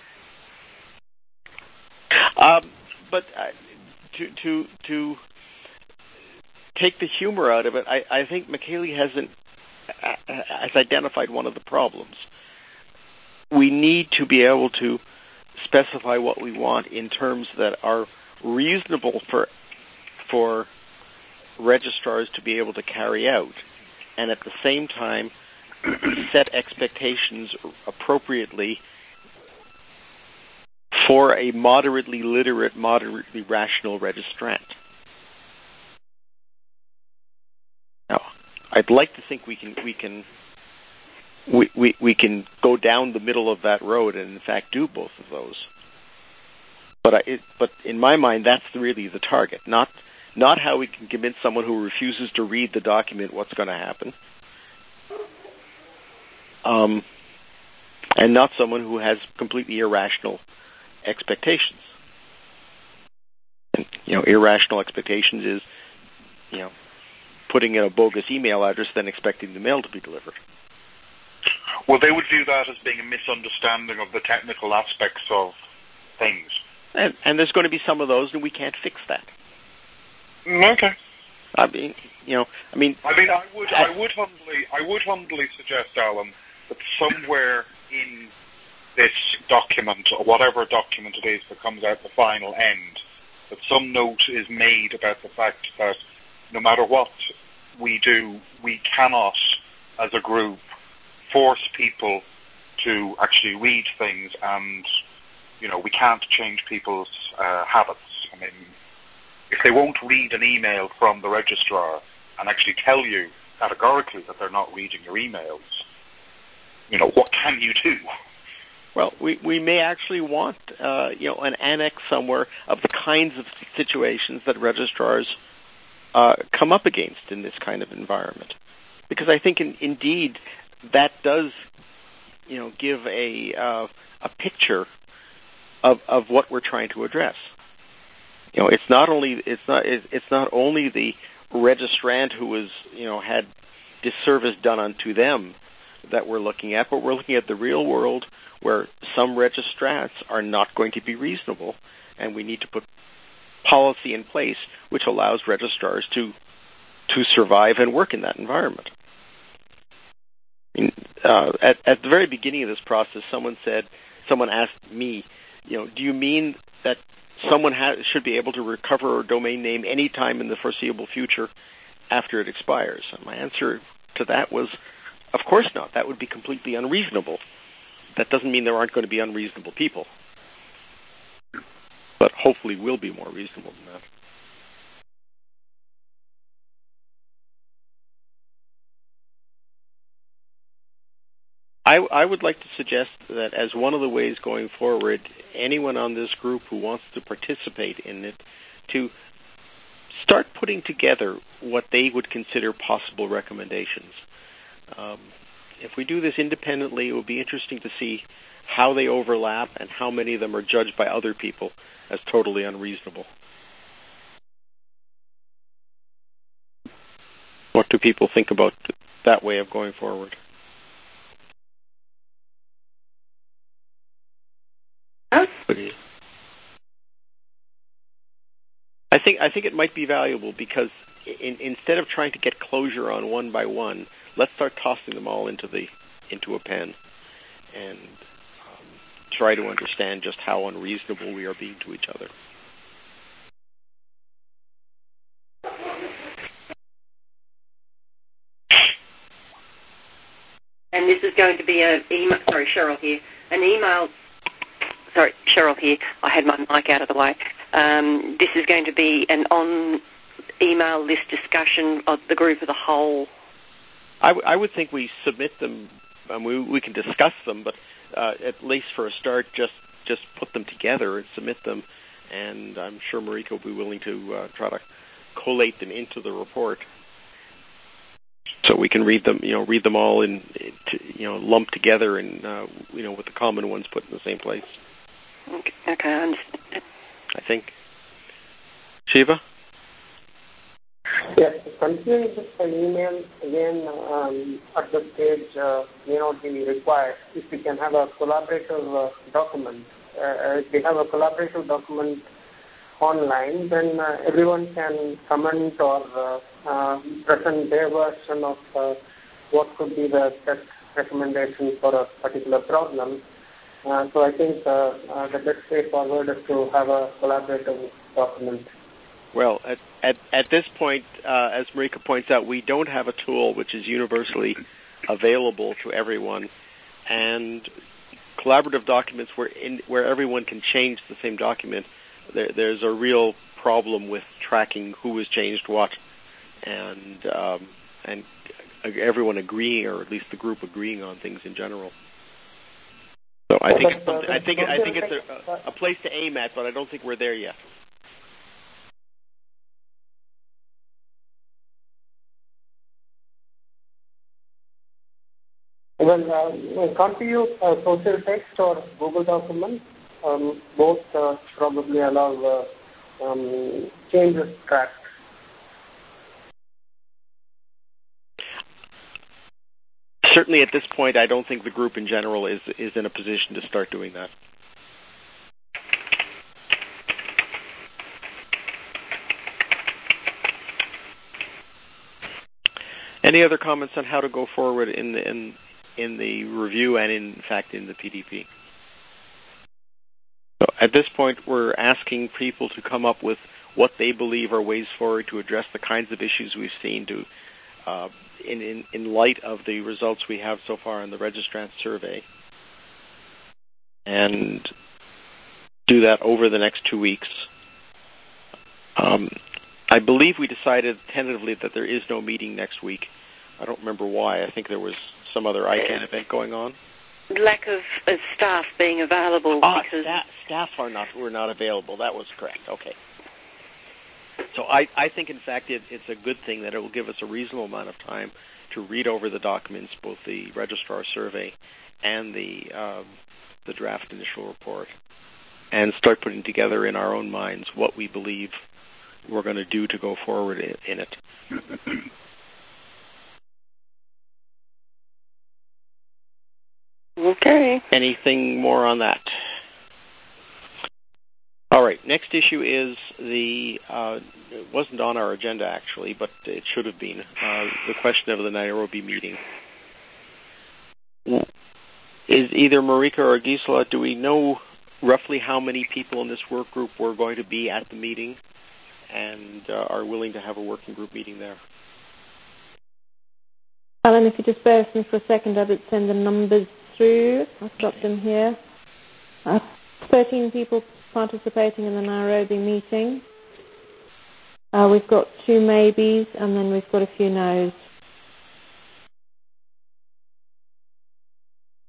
Um, but uh, to to to take the humor out of it, I, I think McKaylee hasn't uh, has identified one of the problems. We need to be able to specify what we want in terms that are reasonable for for registrars to be able to carry out, and at the same time set expectations appropriately for a moderately literate, moderately rational registrant. Now, I'd like to think we can we can we, we, we can go down the middle of that road and in fact do both of those. But I, it, but in my mind, that's really the target, not not how we can convince someone who refuses to read the document what's going to happen, um, and not someone who has completely irrational expectations. And, you know, irrational expectations is, you know, putting in a bogus email address then expecting the mail to be delivered. Well, they would view that as being a misunderstanding of the technical aspects of things. And, and there's going to be some of those, and we can't fix that. Okay. I mean, you know, I mean, I mean, I would, I would humbly, I would humbly suggest, Alan, that somewhere in this document, or whatever document it is that comes out the final end, that some note is made about the fact that no matter what we do, we cannot, as a group, force people to actually read things, and you know, we can't change people's uh, habits. I mean, if they won't read an email from the registrar and actually tell you categorically that they're not reading your emails, you know, what can you do? Well, we, we may actually want, uh, you know, an annex somewhere of the kinds of situations that registrars uh, come up against in this kind of environment, because I think, in, indeed, that does, you know, give a uh, a picture of of what we're trying to address. You know, it's not only it's not it's not only the registrant who has, you know, had disservice done unto them that we're looking at, but we're looking at the real world where some registrants are not going to be reasonable, and we need to put policy in place which allows registrars to to survive and work in that environment. I mean, uh, at, at the very beginning of this process, someone said, someone asked me, you know, do you mean that someone ha- should be able to recover a domain name any time in the foreseeable future after it expires? And my answer to that was, of course not. That would be completely unreasonable. That doesn't mean there aren't going to be unreasonable people, but hopefully we'll be more reasonable than that. I, I would like to suggest that as one of the ways going forward, anyone on this group who wants to participate in it, to start putting together what they would consider possible recommendations. Um, if we do this independently, it will be interesting to see how they overlap and how many of them are judged by other people as totally unreasonable. What do people think about that way of going forward? I think I think it might be valuable because in, instead of trying to get closure on one by one, let's start tossing them all into the into a pen and um, try to understand just how unreasonable we are being to each other. And this is going to be an email. Sorry, Cheryl here. An email. Sorry, Cheryl here. I had my mic out of the way. Um, this is going to be an on-email list discussion of the group as a whole. I, w- I would think we submit them. Um, we, we can discuss them, but uh, at least for a start, just just put them together and submit them. And I'm sure Marika will be willing to uh, try to collate them into the report, so we can read them. You know, read them all in, you know, lumped together, and uh, you know, with the common ones put in the same place. Okay, okay, I understand. I think. Shiva? Yes, continuing with the email again um, at this stage uh, may not be required. If we can have a collaborative uh, document, uh, if we have a collaborative document online, then uh, everyone can comment or uh, uh, present their version of uh, what could be the best recommendation for a particular problem. Uh, so I think uh, uh, the best way forward is to have a collaborative document. Well, at, at, at this point, uh, as Marika points out, we don't have a tool which is universally available to everyone, and collaborative documents where in, where everyone can change the same document, there, there's a real problem with tracking who has changed what, and um, and everyone agreeing, or at least the group agreeing on things in general. So I think it's I think I think it's a, a place to aim at, but I don't think we're there yet. Well, uh, can't we use uh, social text or Google document? Um, both uh, probably allow uh, um, changes tracked. Certainly at this point, I don't think the group in general is is in a position to start doing that. Any other comments on how to go forward in the in, in the review and in fact in the P D P? So at this point, we're asking people to come up with what they believe are ways forward to address the kinds of issues we've seen to uh, in, in, in light of the results we have so far in the Registrant survey, and do that over the next two weeks. Um, I believe we decided tentatively that there is no meeting next week. I don't remember why. I think there was some other I CANN event going on. Lack of, of staff being available. Ah, because staff, staff are not were not available. That was correct. Okay. So I, I think, in fact, it, it's a good thing that it will give us a reasonable amount of time to read over the documents, both the registrar survey and the um, the draft initial report, and start putting together in our own minds what we believe we're going to do to go forward in, in it. Okay. Anything more on that? All right. Next issue is the, uh, it wasn't on our agenda actually, but it should have been, uh, the question of the Nairobi meeting. Is either Marika or Gisela, do we know roughly how many people in this work group were going to be at the meeting and uh, are willing to have a working group meeting there? Alan, if you just bear with me for a second, I would send the numbers through. I've got them here. Uh, thirteen people participating in the Nairobi meeting. Uh, we've got two maybes, and then we've got a few no's.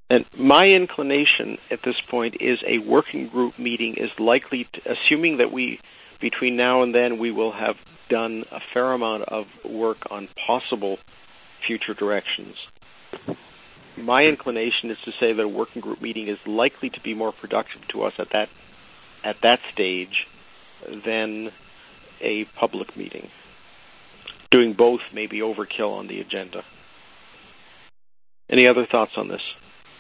And my inclination at this point is a working group meeting is likely, to, assuming that we, between now and then, we will have done a fair amount of work on possible future directions. My inclination is to say that a working group meeting is likely to be more productive to us at that at that stage than a public meeting. Doing both may be overkill on the agenda. Any other thoughts on this?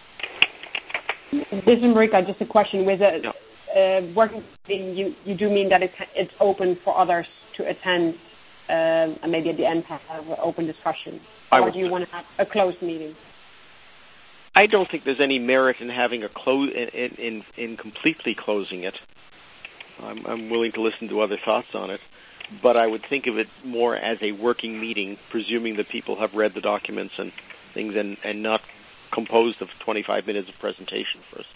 This is Marika. Just a question. With a no. uh, working meeting, you, you do mean that it's, it's open for others to attend um, and maybe at the end have an open discussion? I or would, do you want to have a closed meeting? I don't think there's any merit in having a close in, in, in completely closing it. I'm, I'm willing to listen to other thoughts on it, but I would think of it more as a working meeting, presuming that people have read the documents and things, and, and not composed of twenty-five minutes of presentation first.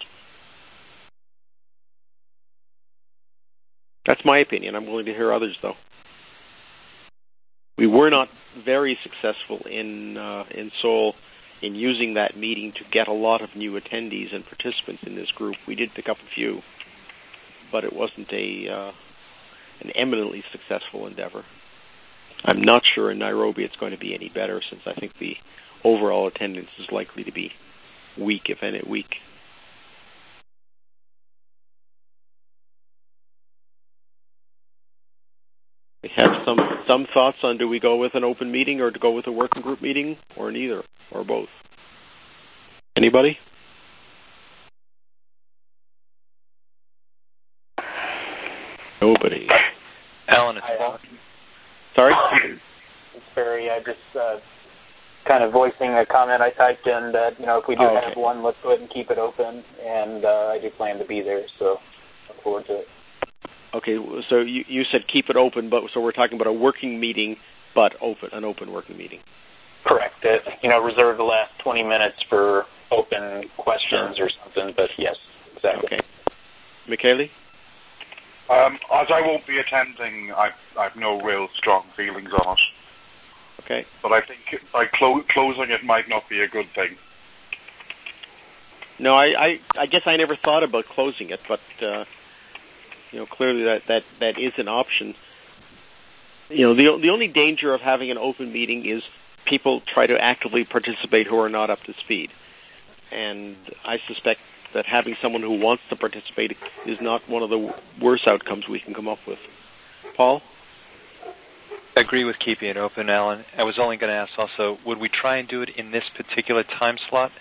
That's my opinion. I'm willing to hear others, though. We were not very successful in uh, in Seoul in using that meeting to get a lot of new attendees and participants in this group. We did pick up a few, but it wasn't a uh, an eminently successful endeavor. I'm not sure in Nairobi it's going to be any better, since I think the overall attendance is likely to be weak, if any, weak. We have some some thoughts on, do we go with an open meeting or to go with a working group meeting, or neither, or both? Anybody? Nobody. Alan, it's Paul. Sorry? It's Barry. I just uh, kind of voicing a comment I typed in that, you know, if we do oh, okay. have one, let's go ahead and keep it open, and uh, I do plan to be there, so look forward to it. Okay, so you, you said keep it open, but so we're talking about a working meeting, but open, an open working meeting. Correct. It, you know, reserve the last twenty minutes for open questions sure. or something, but yes, exactly. Okay. Michele? Um, as I won't be attending, I, I have no real strong feelings on it. Okay. But I think by clo- closing it might not be a good thing. No, I, I, I guess I never thought about closing it, but uh, you know, clearly that, that, that is an option. You know, the the only danger of having an open meeting is people try to actively participate who are not up to speed. And I suspect that having someone who wants to participate is not one of the worst outcomes we can come up with. Paul? I agree with keeping it open, Alan. I was only going to ask also, would we try and do it in this particular time slot?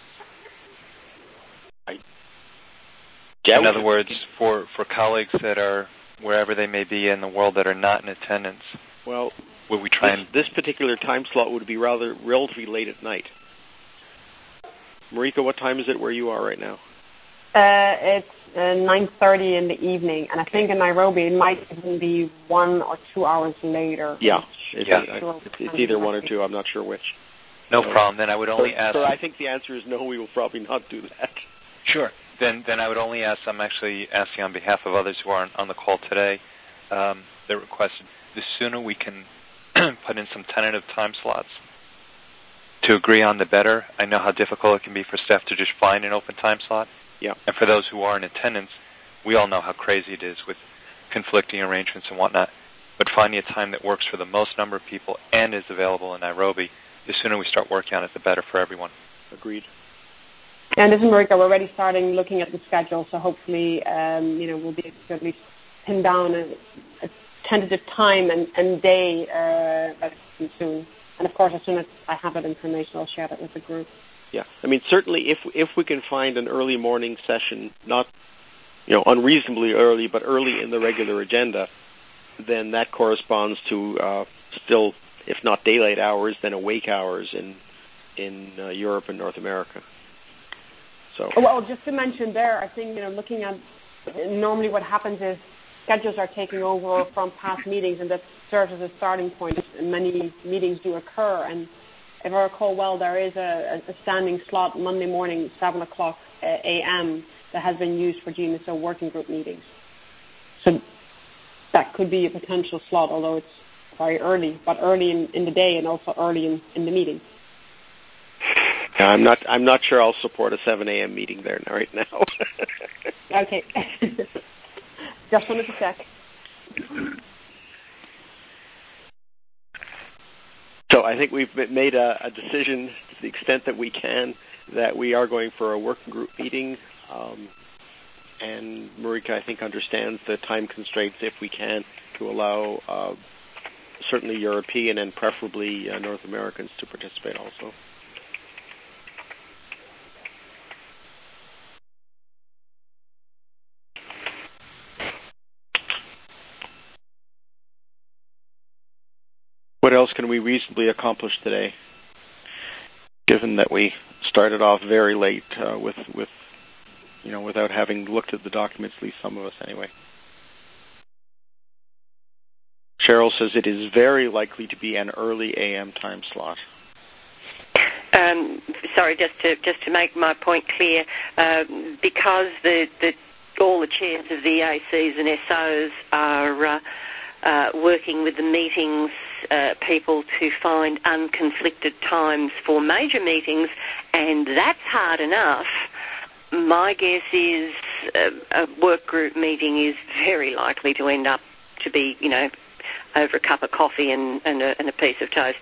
I, yeah, in other words, for, for colleagues that are wherever they may be in the world that are not in attendance, well, would we try this, and... this particular time slot would be rather relatively late at night. Marika, what time is it where you are right now? Uh, it's uh, nine thirty in the evening, and I think in Nairobi it might even be one or two hours later. Yeah, it's, yeah. I, it's, it's either one or two. I'm not sure which. No so, problem. Then I would only so, ask... So I think the answer is no, we will probably not do that. Sure. Then then I would only ask, I'm actually asking on behalf of others who aren't on the call today, um, that requested, the sooner we can put in some tentative time slots to agree on, the better. I know how difficult it can be for staff to just find an open time slot. Yeah. And for those who are in attendance, we all know how crazy it is with conflicting arrangements and whatnot. But finding a time that works for the most number of people and is available in Nairobi, the sooner we start working on it, the better for everyone. Agreed. And this is Marika. We're already starting looking at the schedule, so hopefully, um, you know, we'll be able to at least pin down a, a tentative time and, and day uh, soon. And of course, as soon as I have that information, I'll share that with the group. Yeah, I mean, certainly if if we can find an early morning session, not, you know, unreasonably early, but early in the regular agenda, then that corresponds to uh, still, if not daylight hours, then awake hours in in uh, Europe and North America. So. Well, just to mention there, I think, you know, looking at normally what happens is schedules are taking over from past meetings, and that serves as a starting point. And many meetings do occur, and if I recall well, there is a, a standing slot Monday morning, seven o'clock a m that has been used for G M S O working group meetings. So that could be a potential slot, although it's very early, but early in, in the day and also early in, in the meeting. I'm not. I'm not sure I'll support a seven a.m. meeting there right now. Okay. Just wanted to check. So I think we've made a, a decision to the extent that we can that we are going for a working group meeting. Um, and Marika, I think, understands the time constraints, if we can, to allow uh, certainly European and preferably uh, North Americans to participate also. What else can we reasonably accomplish today, given that we started off very late uh, with, with, you know, without having looked at the documents, at least some of us anyway? Cheryl says it is very likely to be an early A M time slot. Um, sorry, just to just to make my point clear, uh, because the, the all the chairs of the A Cs and S Os are uh, uh, working with the meetings uh, people to find unconflicted times for major meetings, and that's hard enough. My guess is a, a work group meeting is very likely to end up to be, you know, over a cup of coffee and, and, a, and a piece of toast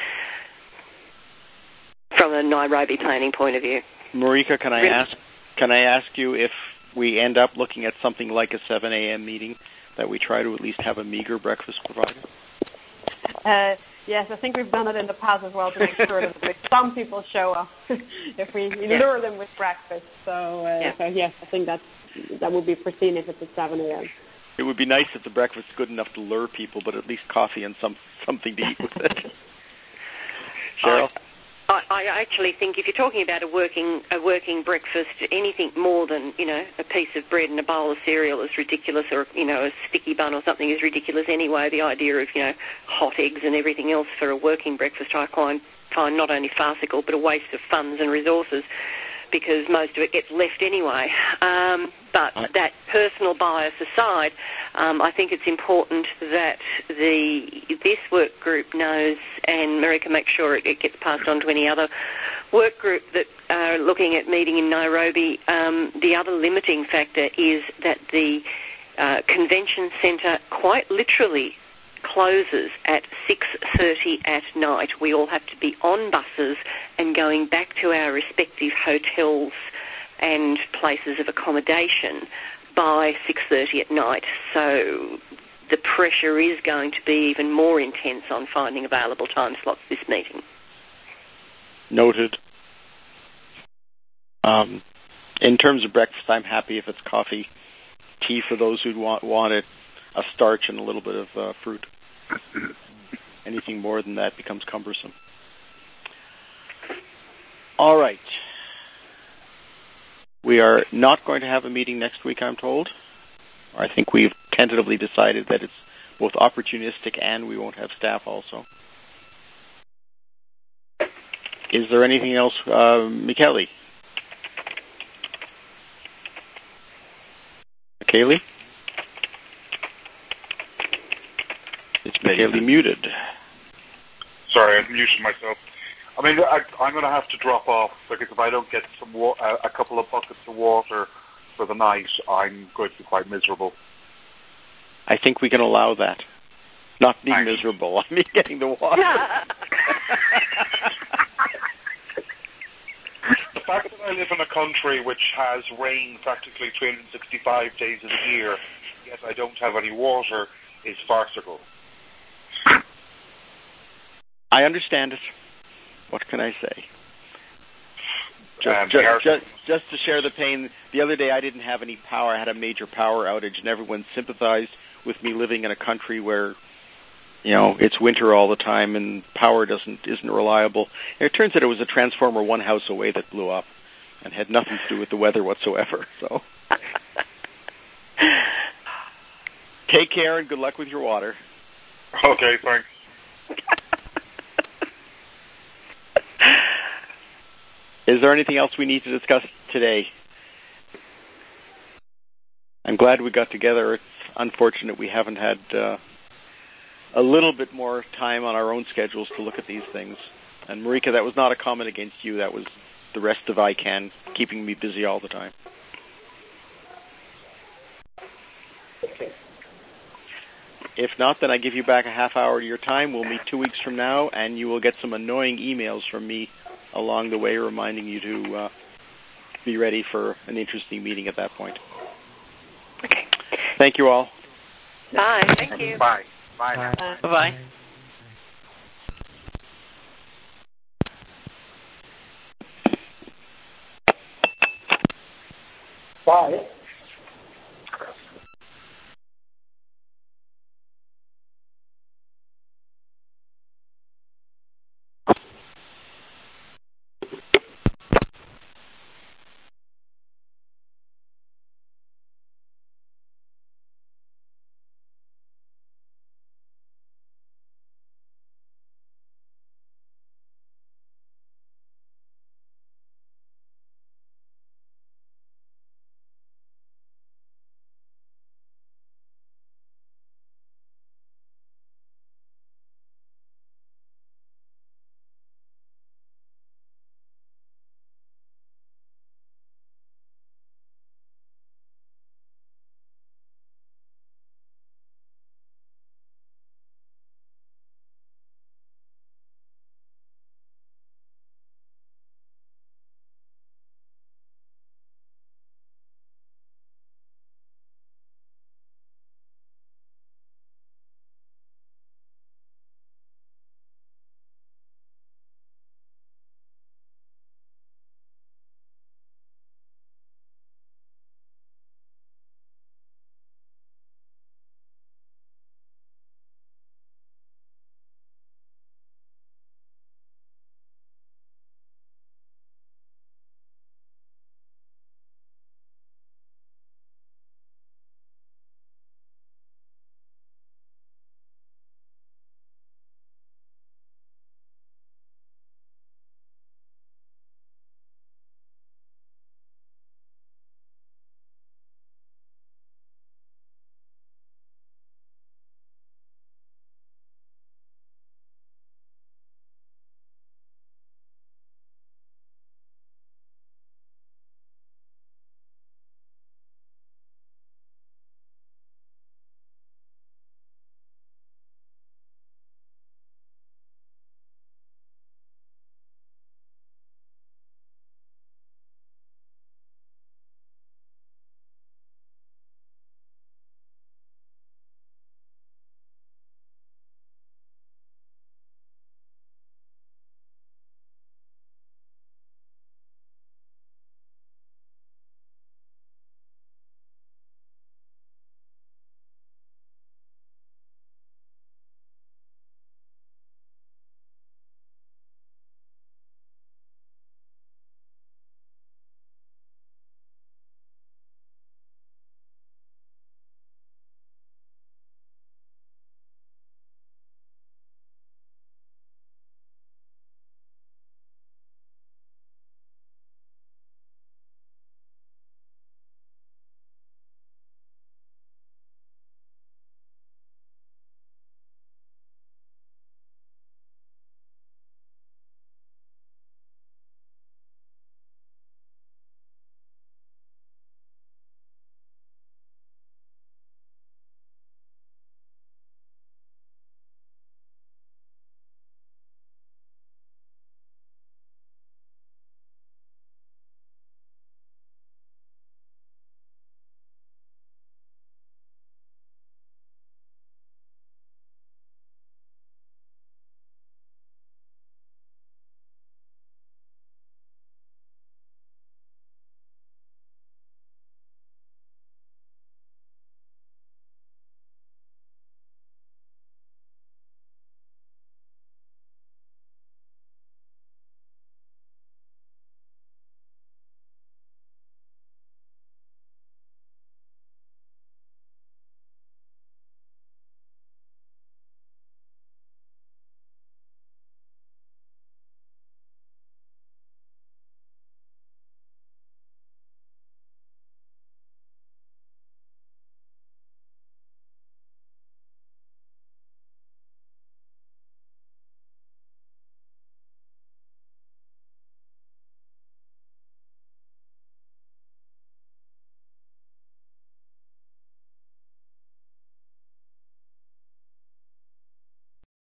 from a Nairobi planning point of view. Marika, can I ask can I ask you if we end up looking at something like a seven a.m. meeting, that we try to at least have a meager breakfast provided? Uh, yes, I think we've done it in the past as well to make sure that some people show up if we lure yeah. them with breakfast. So, uh, yeah. so yes, I think that's, that would be foreseen if it's at seven a.m. It would be nice if the breakfast is good enough to lure people, but at least coffee and some something to eat with it. Cheryl? I, I actually think if you're talking about a working a working breakfast, anything more than, you know, a piece of bread and a bowl of cereal is ridiculous, or, you know, a sticky bun or something is ridiculous anyway. The idea of, you know, hot eggs and everything else for a working breakfast I find, find not only farcical but a waste of funds and resources, because most of it gets left anyway. Um, but that personal bias aside, um, I think it's important that the this work group knows, and Marika makes sure it, it gets passed on to any other work group that are looking at meeting in Nairobi. Um, the other limiting factor is that the uh, convention centre quite literally closes at six thirty at night. We all have to be on buses and going back to our respective hotels and places of accommodation by six thirty at night. So the pressure is going to be even more intense on finding available time slots this meeting. Noted. Um, in terms of breakfast, I'm happy if it's coffee, tea for those who want, want it, a starch and a little bit of uh, fruit. Anything more than that becomes cumbersome. All right. We are not going to have a meeting next week, I'm told. I think we've tentatively decided that it's both opportunistic and we won't have staff also. Is there anything else, uh, Michele? Michele? It's Michele muted. Sorry, I muted myself. I mean, I, I'm going to have to drop off because if I don't get some wa- a couple of buckets of water for the night, I'm going to be quite miserable. I think we can allow that. Not being Thanks. miserable. I mean, getting the water. The fact that I live in a country which has rain practically three hundred sixty-five days of the year, yet I don't have any water, is farcical. I understand it. What can I say? Just, um, just, just, just to share the pain, the other day I didn't have any power. I had a major power outage, and everyone sympathized with me living in a country where, you know, it's winter all the time and power doesn't isn't reliable. And it turns out it was a transformer one house away that blew up and had nothing to do with the weather whatsoever. So, take care and good luck with your water. Okay, thanks. Is there anything else we need to discuss today? I'm glad we got together. It's unfortunate we haven't had uh, a little bit more time on our own schedules to look at these things. And Marika, that was not a comment against you. That was the rest of I CANN keeping me busy all the time. Okay. If not, then I give you back a half hour of your time. We'll meet two weeks from now, and you will get some annoying emails from me along the way reminding you to uh, be ready for an interesting meeting at that point. Okay. Thank you all. Bye. Thank you. Bye. Bye. Bye. Bye. Bye.